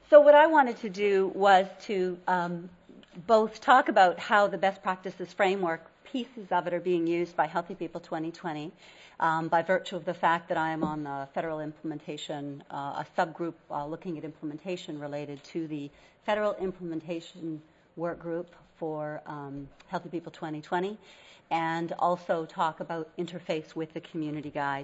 So what I wanted to do was to both talk about how the best practices framework, pieces of it are being used by Healthy People 2020 by virtue of the fact that I am on the federal implementation, a subgroup looking at implementation related to the federal implementation work group for Healthy People 2020, and also talk about interface with the community guide.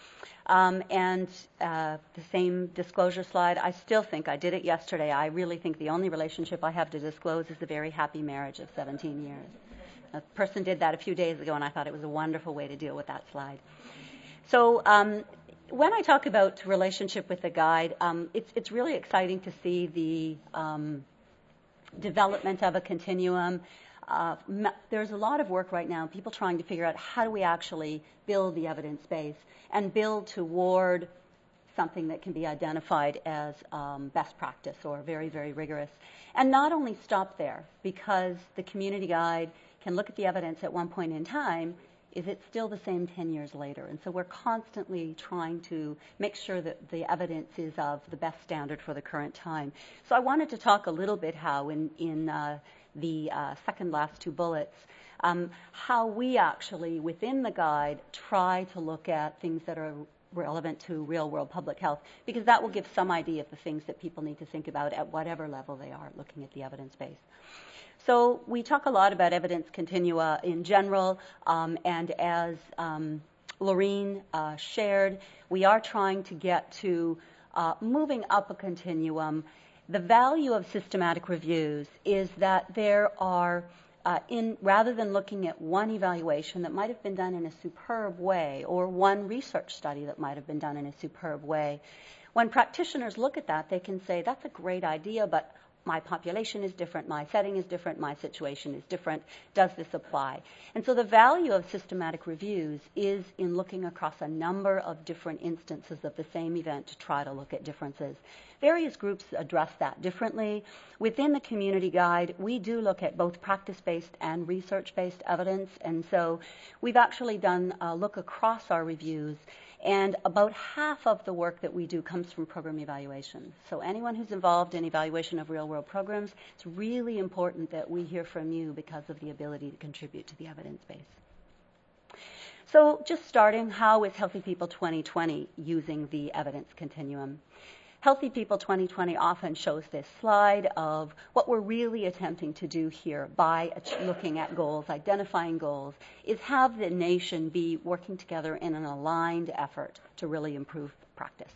And the same disclosure slide, I still think, I did it yesterday, I really think the only relationship I have to disclose is the very happy marriage of 17 years. A person did that a few days ago, and I thought it was a wonderful way to deal with that slide. So when I talk about relationship with the guide, it's really exciting to see the development of a continuum. There's a lot of work right now, people trying to figure out how do we actually build the evidence base and build toward something that can be identified as best practice or very, very rigorous. And not only stop there, because the community guide can look at the evidence at one point in time, is it still the same 10 years later? And so we're constantly trying to make sure that the evidence is of the best standard for the current time. So I wanted to talk a little bit how in the second last two bullets, how we actually, within the guide, try to look at things that are relevant to real-world public health, because that will give some idea of the things that people need to think about at whatever level they are looking at the evidence base. So we talk a lot about evidence continua in general, and as Laureen shared, we are trying to get to moving up a continuum. The value of systematic reviews is that there are, rather than looking at one evaluation that might have been done in a superb way, or one research study that might have been done in a superb way, when practitioners look at that, they can say, that's a great idea, but my population is different, my setting is different, my situation is different, does this apply? And so the value of systematic reviews is in looking across a number of different instances of the same event to try to look at differences. Various groups address that differently. Within the community guide, we do look at both practice-based and research-based evidence, and so we've actually done a look across our reviews, and about half of the work that we do comes from program evaluation. So anyone who's involved in evaluation of real-world programs, it's really important that we hear from you because of the ability to contribute to the evidence base. So just starting, how is Healthy People 2020 using the evidence continuum? Healthy People 2020 often shows this slide of what we're really attempting to do here by looking at goals, identifying goals, is have the nation be working together in an aligned effort to really improve practice.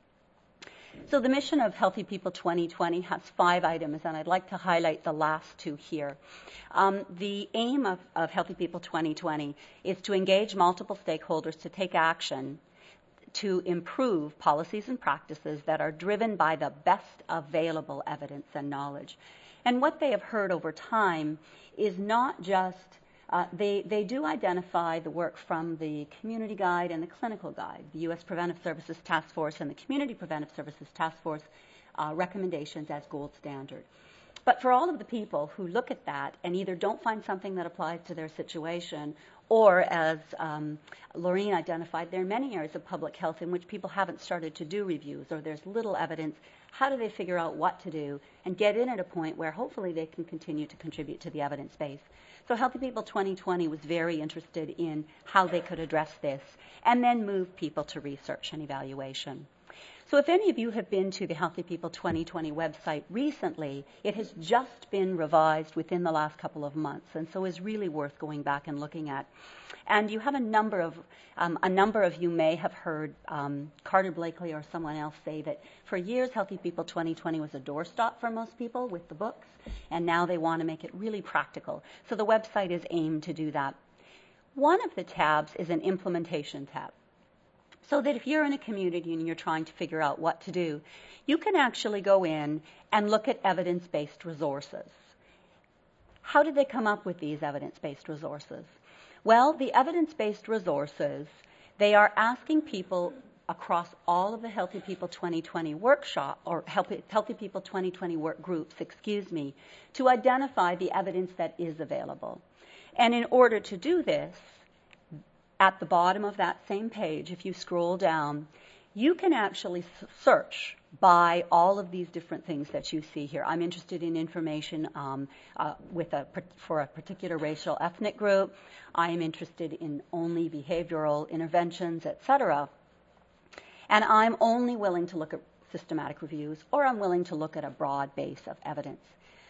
So the mission of Healthy People 2020 has 5 items, and I'd like to highlight the last 2 here. The aim of Healthy People 2020 is to engage multiple stakeholders to take action to improve policies and practices that are driven by the best available evidence and knowledge. And what they have heard over time is not just, they do identify the work from the community guide and the clinical guide, the U.S. Preventive Services Task Force and the Community Preventive Services Task Force recommendations as gold standard. But for all of the people who look at that and either don't find something that applies to their situation, or as Laureen identified, there are many areas of public health in which people haven't started to do reviews, or there's little evidence. How do they figure out what to do and get in at a point where hopefully they can continue to contribute to the evidence base? So Healthy People 2020 was very interested in how they could address this and then move people to research and evaluation. So if any of you have been to the Healthy People 2020 website recently, it has just been revised within the last couple of months, and so is really worth going back and looking at. And you have a number of you may have heard Carter Blakely or someone else say that for years Healthy People 2020 was a doorstop for most people with the books, and now they want to make it really practical. So the website is aimed to do that. One of the tabs is an implementation tab. So that if you're in a community and you're trying to figure out what to do, you can actually go in and look at evidence-based resources. How did they come up with these evidence-based resources? Well, the evidence-based resources, they are asking people across all of the Healthy People 2020 workshop, or Healthy People 2020 work groups, to identify the evidence that is available. And in order to do this, at the bottom of that same page, if you scroll down, you can actually search by all of these different things that you see here. I'm interested in information for a particular racial ethnic group. I am interested in only behavioral interventions, etc. And I'm only willing to look at systematic reviews, or I'm willing to look at a broad base of evidence.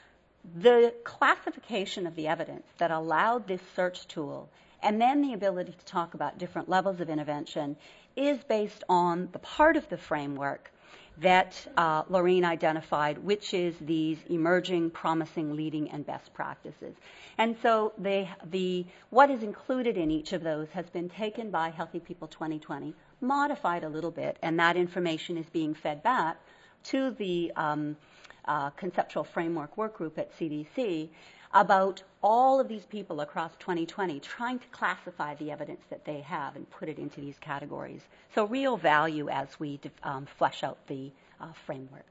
The classification of the evidence that allowed this search tool, and then the ability to talk about different levels of intervention, is based on the part of the framework that Laureen identified, which is these emerging, promising, leading, and best practices. And so what is included in each of those has been taken by Healthy People 2020, modified a little bit, and that information is being fed back to the Conceptual Framework Work Group at CDC about all of these people across 2020 trying to classify the evidence that they have and put it into these categories. So real value as we flesh out the framework.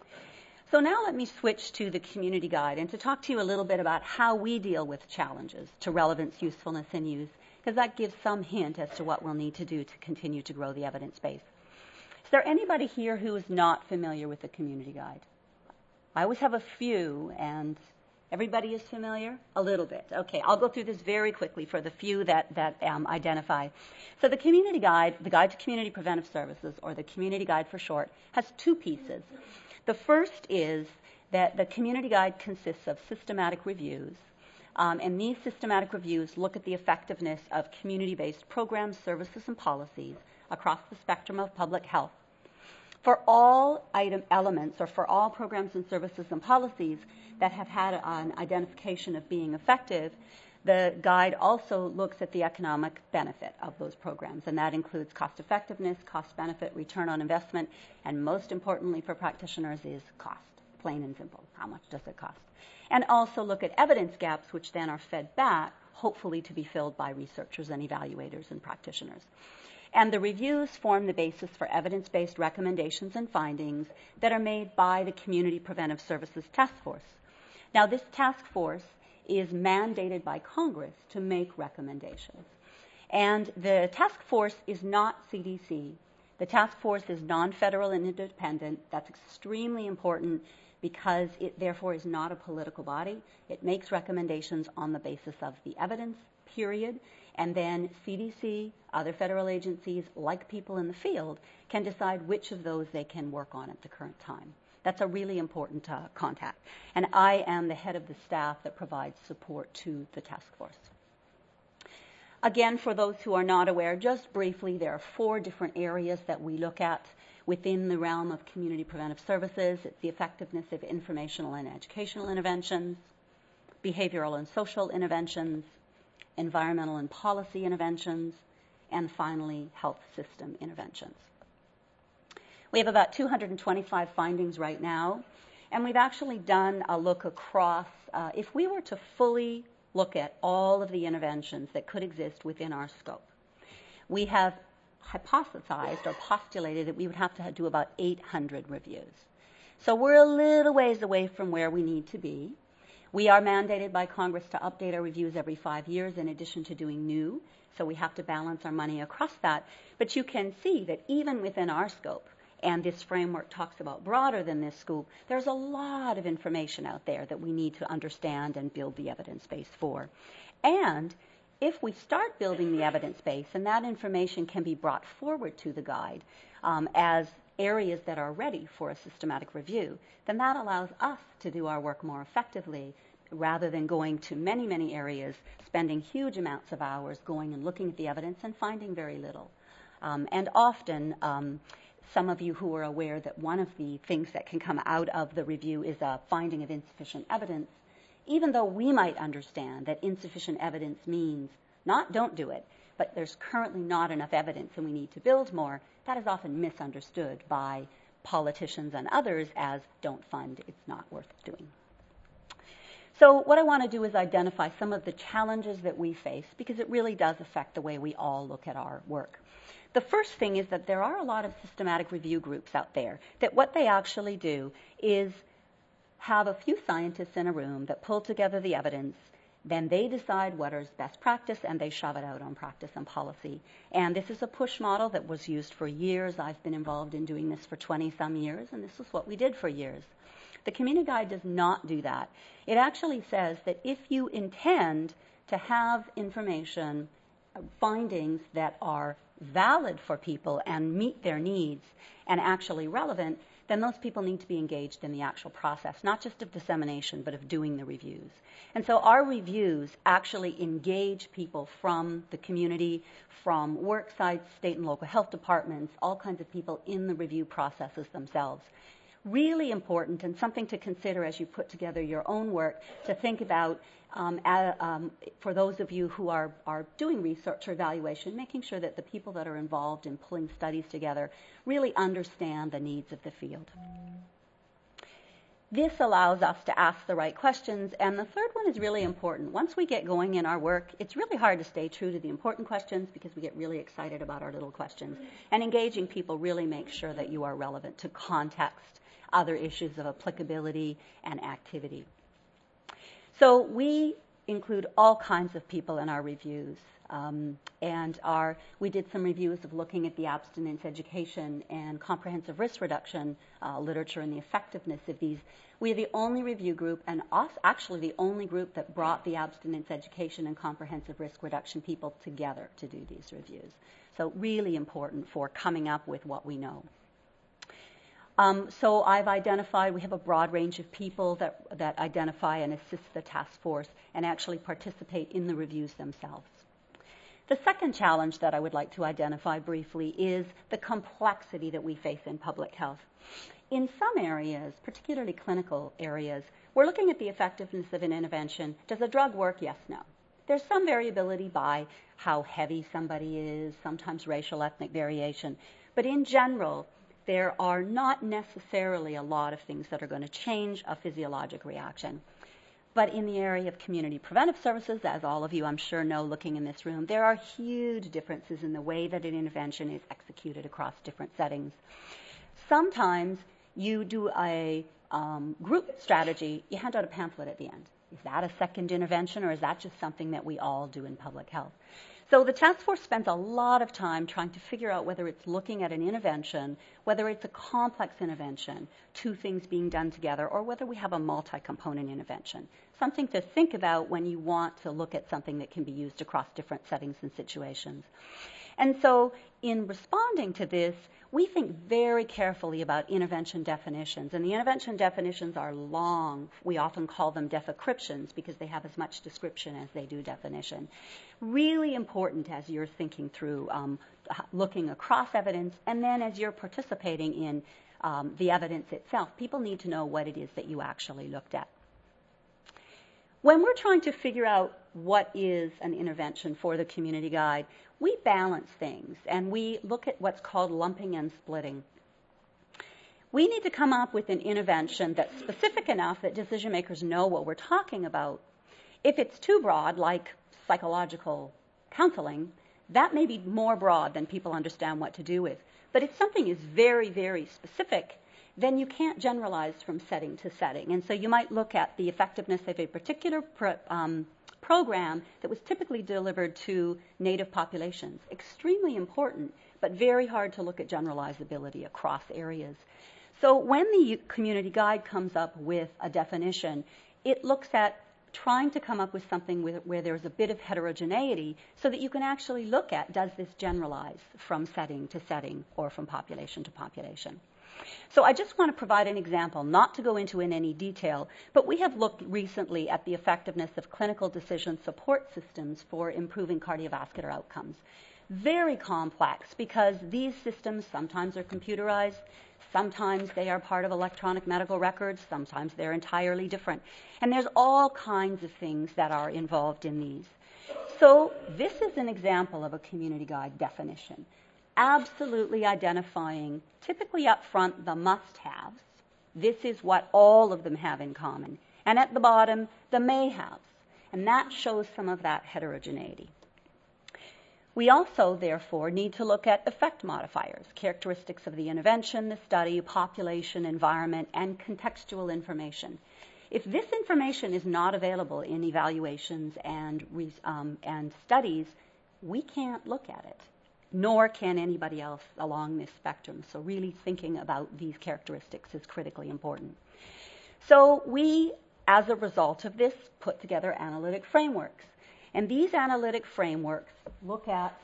So now let me switch to the community guide and to talk to you a little bit about how we deal with challenges to relevance, usefulness, and use, because that gives some hint as to what we'll need to do to continue to grow the evidence base. Is there anybody here who is not familiar with the community guide? I always have a few, and everybody is familiar? A little bit. Okay, I'll go through this very quickly for the few that identify. So the community guide, the Guide to Community Preventive Services, or the community guide for short, has two pieces. The first is that the community guide consists of systematic reviews, and these systematic reviews look at the effectiveness of community-based programs, services, and policies across the spectrum of public health. For all elements, or for all programs and services and policies that have had an identification of being effective, the guide also looks at the economic benefit of those programs, and that includes cost effectiveness, cost benefit, return on investment, and most importantly for practitioners is cost, plain and simple. How much does it cost? And also look at evidence gaps, which then are fed back, hopefully to be filled by researchers and evaluators and practitioners. And the reviews form the basis for evidence-based recommendations and findings that are made by the Community Preventive Services Task Force. Now, this task force is mandated by Congress to make recommendations. And the task force is not CDC. The task force is non-federal and independent. That's extremely important because it therefore is not a political body. It makes recommendations on the basis of the evidence, period. And then CDC, other federal agencies, like people in the field, can decide which of those they can work on at the current time. That's a really important contact. And I am the head of the staff that provides support to the task force. Again, for those who are not aware, just briefly, there are 4 different areas that we look at within the realm of community preventive services. It's the effectiveness of informational and educational interventions, behavioral and social interventions, environmental and policy interventions, and finally, health system interventions. We have about 225 findings right now, and we've actually done a look across. If we were to fully look at all of the interventions that could exist within our scope, we have hypothesized or postulated that we would have to do about 800 reviews. So we're a little ways away from where we need to be. We are mandated by Congress to update our reviews every 5 years in addition to doing new, so we have to balance our money across that. But you can see that even within our scope, and this framework talks about broader than this scope, there's a lot of information out there that we need to understand and build the evidence base for. And if we start building the evidence base, and that information can be brought forward to the guide as areas that are ready for a systematic review, then that allows us to do our work more effectively rather than going to many, many areas, spending huge amounts of hours going and looking at the evidence and finding very little. And often, some of you who are aware that one of the things that can come out of the review is a finding of insufficient evidence, even though we might understand that insufficient evidence means not don't do it, but there's currently not enough evidence and we need to build more, that is often misunderstood by politicians and others as don't fund, it's not worth doing. So what I want to do is identify some of the challenges that we face because it really does affect the way we all look at our work. The first thing is that there are a lot of systematic review groups out there that what they actually do is have a few scientists in a room that pull together the evidence Then they decide what is best practice, and they shove it out on practice and policy. And this is a push model that was used for years. I've been involved in doing this for 20-some years, and this is what we did for years. The community guide does not do that. It actually says that if you intend to have information, findings that are valid for people and meet their needs and actually relevant, then those people need to be engaged in the actual process, not just of dissemination, but of doing the reviews. And so our reviews actually engage people from the community, from work sites, state and local health departments, all kinds of people in the review processes themselves. Really important, and something to consider as you put together your own work, to think about for those of you who are doing research or evaluation, making sure that the people that are involved in pulling studies together really understand the needs of the field. This allows us to ask the right questions, and the third one is really important. Once we get going in our work, it's really hard to stay true to the important questions because we get really excited about our little questions. And engaging people really makes sure that you are relevant to context, other issues of applicability and activity. So we include all kinds of people in our reviews. We did some reviews of looking at the abstinence education and comprehensive risk reduction literature and the effectiveness of these. We are the only review group, and actually the only group that brought the abstinence education and comprehensive risk reduction people together to do these reviews. So really important for coming up with what we know. So I've identified, we have a broad range of people that identify and assist the task force and actually participate in the reviews themselves. The second challenge that I would like to identify briefly is the complexity that we face in public health. In some areas, particularly clinical areas, we're looking at the effectiveness of an intervention. Does a drug work? Yes, no. There's some variability by how heavy somebody is, sometimes racial, ethnic variation. But in general, there are not necessarily a lot of things that are going to change a physiologic reaction. But in the area of community preventive services, as all of you I'm sure know looking in this room, there are huge differences in the way that an intervention is executed across different settings. Sometimes you do a group strategy, you hand out a pamphlet at the end. Is that a second intervention, or is that just something that we all do in public health? So the task force spends a lot of time trying to figure out whether it's looking at an intervention, whether it's a complex intervention, two things being done together, or whether we have a multi-component intervention. Something to think about when you want to look at something that can be used across different settings and situations. And so in responding to this, we think very carefully about intervention definitions. And the intervention definitions are long. We often call them definitions because they have as much description as they do definition. Really important as you're thinking through looking across evidence, and then as you're participating in the evidence itself, people need to know what it is that you actually looked at. When we're trying to figure out what is an intervention for the community guide, we balance things, and we look at what's called lumping and splitting. We need to come up with an intervention that's specific enough that decision makers know what we're talking about. If it's too broad, like psychological counseling, that may be more broad than people understand what to do with. But if something is very, very specific, then you can't generalize from setting to setting. And so you might look at the effectiveness of a particular program that was typically delivered to Native populations. Extremely important, but very hard to look at generalizability across areas. So when the community guide comes up with a definition, it looks at trying to come up with something where there's a bit of heterogeneity so that you can actually look at, does this generalize from setting to setting or from population to population? So I just want to provide an example, not to go into in any detail, but we have looked recently at the effectiveness of clinical decision support systems for improving cardiovascular outcomes. Very complex because these systems sometimes are computerized, sometimes they are part of electronic medical records, sometimes they're entirely different. And there's all kinds of things that are involved in these. So this is an example of a community guide definition. Absolutely identifying, typically up front, the must-haves. This is what all of them have in common. And at the bottom, the may-haves. And that shows some of that heterogeneity. We also, therefore, need to look at effect modifiers, characteristics of the intervention, the study, population, environment, and contextual information. If this information is not available in evaluations and studies, we can't look at it, nor can anybody else along this spectrum. So really thinking about these characteristics is critically important. So we, as a result of this, put together analytic frameworks. And these analytic frameworks look at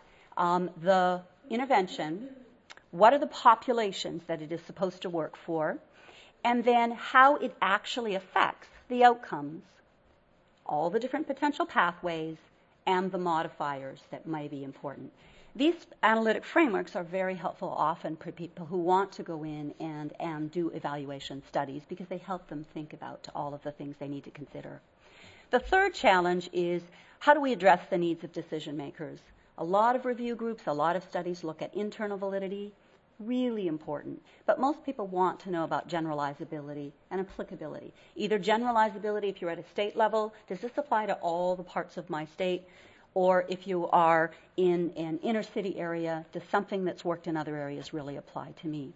the intervention, what are the populations that it is supposed to work for, and then how it actually affects the outcomes, all the different potential pathways, and the modifiers that may be important. These analytic frameworks are very helpful often for people who want to go in and do evaluation studies because they help them think about all of the things they need to consider. The third challenge is how do we address the needs of decision makers? A lot of review groups, a lot of studies look at internal validity, really important. But most people want to know about generalizability and applicability. Either generalizability if you're at a state level, does this apply to all the parts of my state? Or if you are in an inner city area, does something that's worked in other areas really apply to me?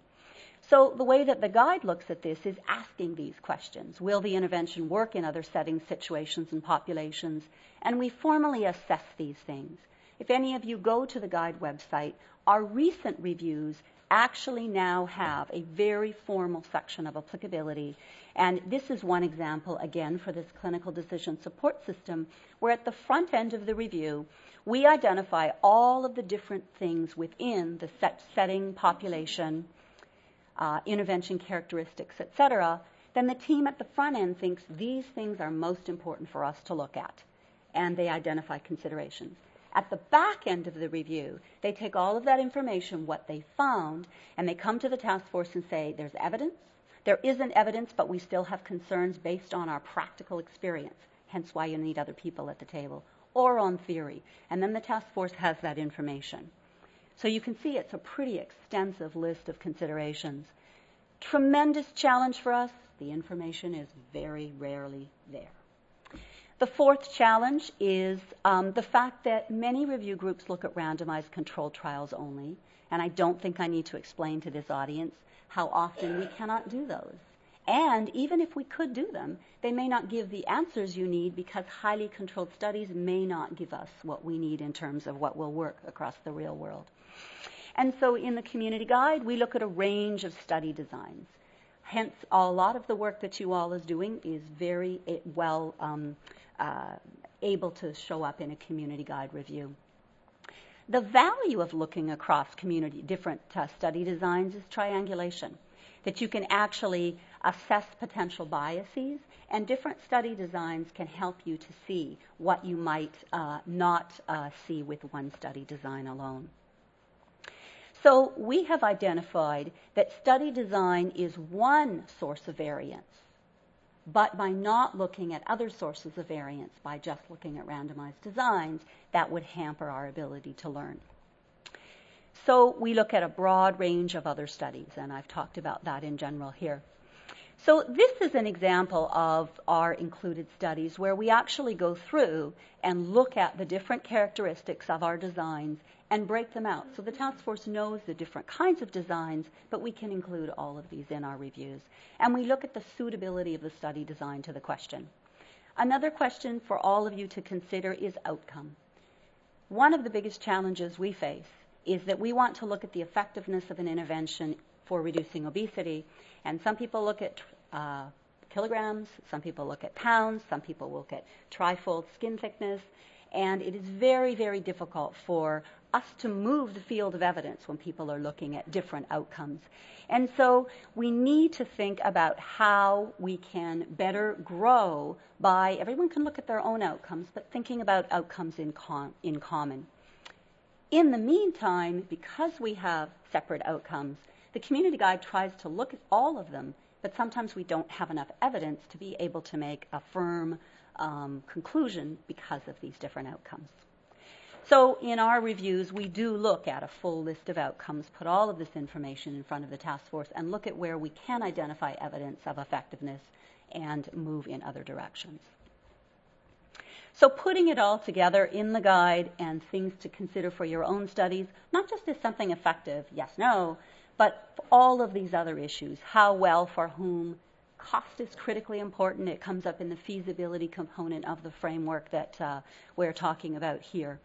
So the way that the guide looks at this is asking these questions. Will the intervention work in other settings, situations, and populations? And we formally assess these things. If any of you go to the guide website, our recent reviews actually now have a very formal section of applicability. And this is one example, again, for this clinical decision support system, where at the front end of the review, we identify all of the different things within the setting, population, intervention characteristics, etc. Then the team at the front end thinks these things are most important for us to look at, and they identify considerations. At the back end of the review, they take all of that information, what they found, and they come to the task force and say, there's evidence, there isn't evidence, but we still have concerns based on our practical experience, hence why you need other people at the table, or on theory. And then the task force has that information. So you can see it's a pretty extensive list of considerations. Tremendous challenge for us. The information is very rarely there. The fourth challenge is the fact that many review groups look at randomized controlled trials only, and I don't think I need to explain to this audience how often we cannot do those. And even if we could do them, they may not give the answers you need because highly controlled studies may not give us what we need in terms of what will work across the real world. And so in the community guide, we look at a range of study designs. Hence, a lot of the work that you all is doing is very well able to show up in a community guide review. The value of looking across different study designs is triangulation, that you can actually assess potential biases, and different study designs can help you to see what you might not see with one study design alone. So we have identified that study design is one source of variance, but by not looking at other sources of variance, by just looking at randomized designs, that would hamper our ability to learn. So we look at a broad range of other studies, and I've talked about that in general here. So this is an example of our included studies where we actually go through and look at the different characteristics of our designs and break them out. So the task force knows the different kinds of designs, but we can include all of these in our reviews. And we look at the suitability of the study design to the question. Another question for all of you to consider is outcome. One of the biggest challenges we face is that we want to look at the effectiveness of an intervention for reducing obesity. And some people look at kilograms, some people look at pounds, some people look at trifold skin thickness. And it is very, very difficult for us to move the field of evidence when people are looking at different outcomes. And so we need to think about how we can better grow by, everyone can look at their own outcomes, but thinking about outcomes in common. In the meantime, because we have separate outcomes, the community guide tries to look at all of them, but sometimes we don't have enough evidence to be able to make a firm conclusion because of these different outcomes. So in our reviews, we do look at a full list of outcomes, put all of this information in front of the task force, and look at where we can identify evidence of effectiveness and move in other directions. So putting it all together in the guide and things to consider for your own studies, not just as something effective, yes, no, but all of these other issues, how well, for whom, Cost is critically important. It comes up in the feasibility component of the framework that we're talking about here.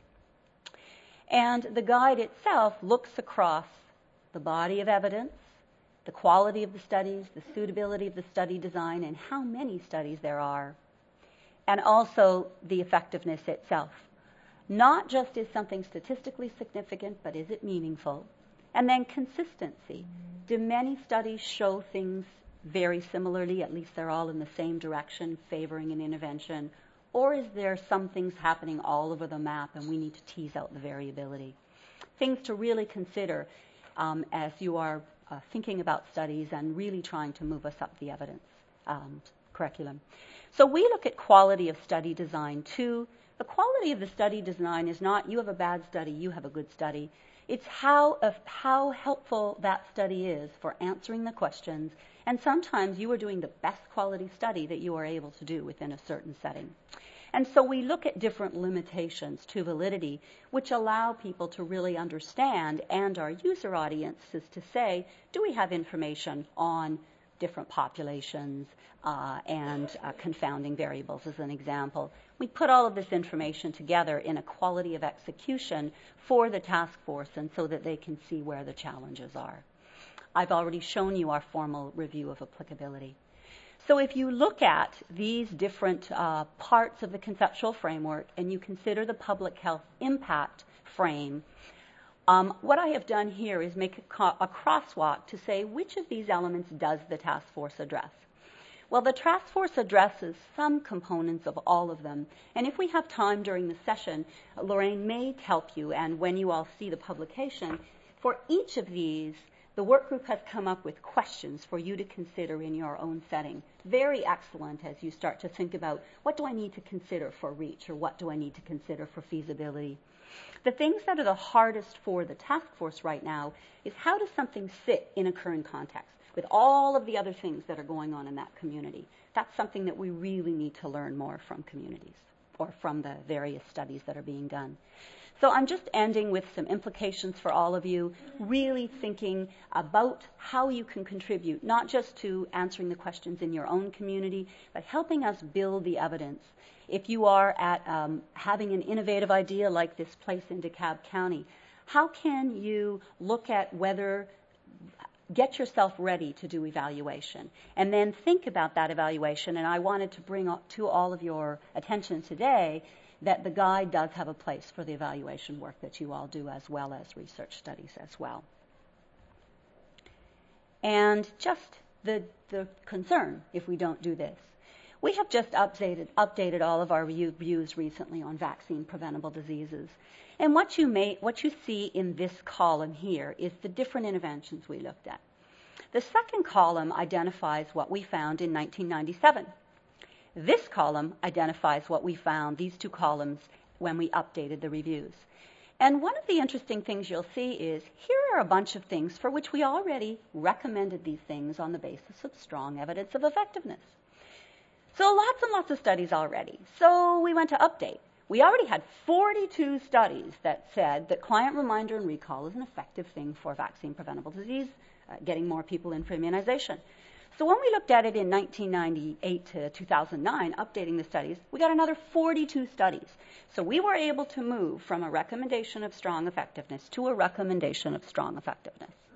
And the guide itself looks across the body of evidence, the quality of the studies, the suitability of the study design, and how many studies there are, and also the effectiveness itself. Not just is something statistically significant, but is it meaningful? And then consistency. Do many studies show things very similarly, at least they're all in the same direction, favoring an intervention? Or is there some things happening all over the map and we need to tease out the variability? Things to really consider as you are thinking about studies and really trying to move us up the evidence curriculum. So we look at quality of study design too. The quality of the study design is not you have a bad study, you have a good study. It's how helpful that study is for answering the questions, and sometimes you are doing the best quality study that you are able to do within a certain setting. And so we look at different limitations to validity, which allow people to really understand, and our user audiences to say, do we have information on different populations and confounding variables, as an example. We put all of this information together in a quality of execution for the task force, and so that they can see where the challenges are. I've already shown you our formal review of applicability. So if you look at these different parts of the conceptual framework and you consider the public health impact frame, what I have done here is make a crosswalk to say which of these elements does the task force address. Well, the task force addresses some components of all of them, and if we have time during the session, Lorraine may help you, and when you all see the publication, for each of these, the work group has come up with questions for you to consider in your own setting. Very excellent as you start to think about what do I need to consider for reach, or what do I need to consider for feasibility. The things that are the hardest for the task force right now is how does something fit in a current context with all of the other things that are going on in that community. That's something that we really need to learn more from communities or from the various studies that are being done. So I'm just ending with some implications for all of you, really thinking about how you can contribute, not just to answering the questions in your own community, but helping us build the evidence. If you are at having an innovative idea like this place in DeKalb County, how can you look at get yourself ready to do evaluation, and then think about that evaluation? And I wanted to bring to all of your attention today that the guide does have a place for the evaluation work that you all do, as well as research studies as well. And just the concern if we don't do this. We have just updated all of our reviews recently on vaccine preventable diseases. And what you see in this column here is the different interventions we looked at. The second column identifies what we found in 1997. This column identifies what we found, these two columns, when we updated the reviews. And one of the interesting things you'll see is here are a bunch of things for which we already recommended these things on the basis of strong evidence of effectiveness. So lots and lots of studies already. So we went to update. We already had 42 studies that said that client reminder and recall is an effective thing for vaccine preventable disease, getting more people in for immunization. So when we looked at it in 1998 to 2009, updating the studies, we got another 42 studies. So we were able to move from a recommendation of strong effectiveness to a recommendation of strong effectiveness.